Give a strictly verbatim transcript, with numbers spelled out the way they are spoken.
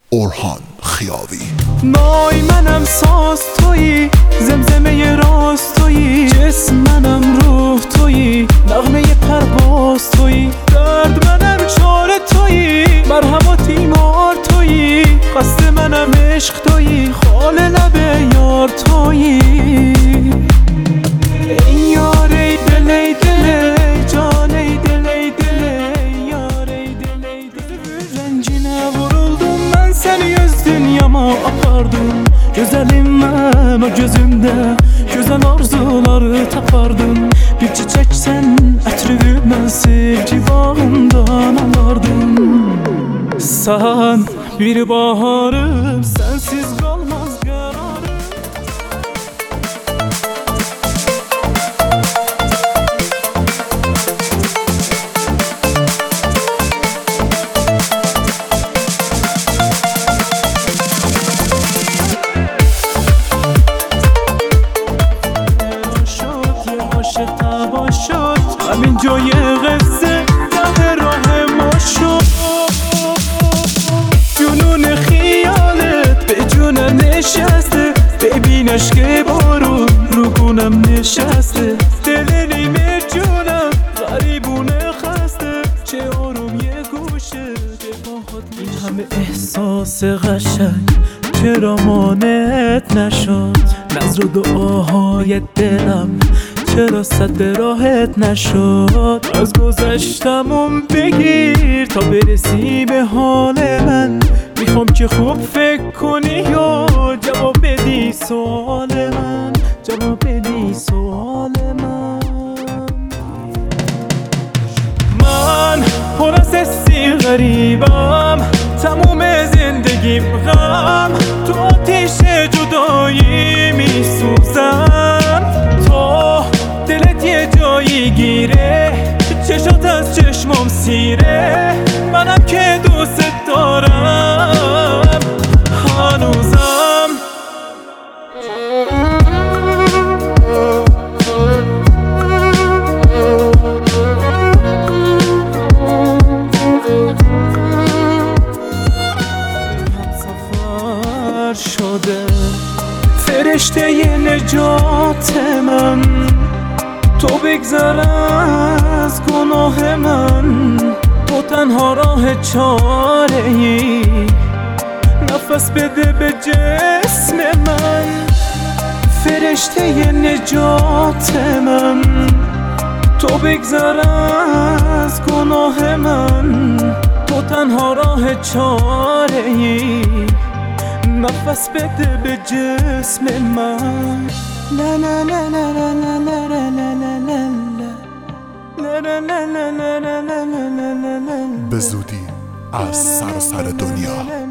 اورهان خیاوی. مای منم ساز تویی، زمزمه راست تویی، جسم منم روح تویی، نغمه پرواز تویی، درد منم چاره تویی، مرهم و تیمار تویی، قصد منم عشق تویی، خال لب یار تویی. ای یار ای دل ای دل ای jaan ey dil ey dil ey yar ey dil ey dil. Rencine vuruldum ben, seni yüz dünyama apardım. Güzelim ben o gözümde, güzel arzuları tapardım. Bir çiçek sen ətrimi sevgi bağından alardım. Sen bir baharım, sensiz kalmaz kararım. همین جای قصه ته راه ما شد. جنون خیالت به جونم نشسته، ببینش که بارون رو گونم نشسته. دل نیمه جونم غریبونه خسته، چه آروم یه گوشه دفاعات. این همه احساس قشنگ چرا مانعت نشد؟ نظر و دعاهای دلم چرا صد راحت نشد؟ از گذشتمون بگیر تا برسی به حال من. میخوام که خوب فکر کنی و جواب بدی سوال من، جواب بدی سوال من. من پر از حسی غریبم، تموم زندگیم غم، تو آتیش جدایی میسوزم. تو دلت یه جایی گیره، چشات از چشمم سیره، منم که دوست دارم هنوزم. همسفر شده فرشته ی نجات من، تو بگذر از گناه من. تو تنها راه چاره ای، نفس بده به جسم من. فرشته ی نجات من، تو بگذر از گناه من. تو تنها راه چاره ای، نفس بده به جسم من. لا لا لا لا لا لا لا لا لا لا لا. به زودی از سراسر دنیا